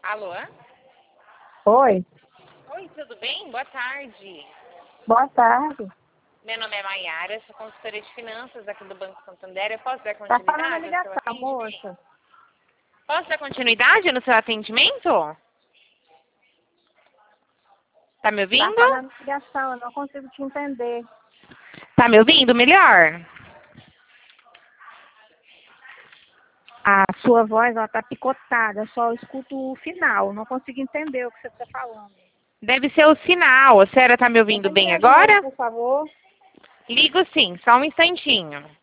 Alô? Oi, Oi, tudo bem? Boa tarde. boa tarde. Meu nome é Maiara, sou consultora de finanças aqui do Banco Santander. Eu posso dar Tá falando a continuidade ao seu ligação, atendimento? moça. Posso dar continuidade no seu atendimento? Tá me Tá ouvindo? falando a ligação, eu não consigo te entender. Tá me ouvindo melhor? A sua voz, ela tá picotada, eu só escuto o final, não consigo entender o que você tá falando. Deve ser o sinal. A senhora tá me ouvindo Tenta bem ligar de novo, agora? por favor. Ligo sim, só um instantinho.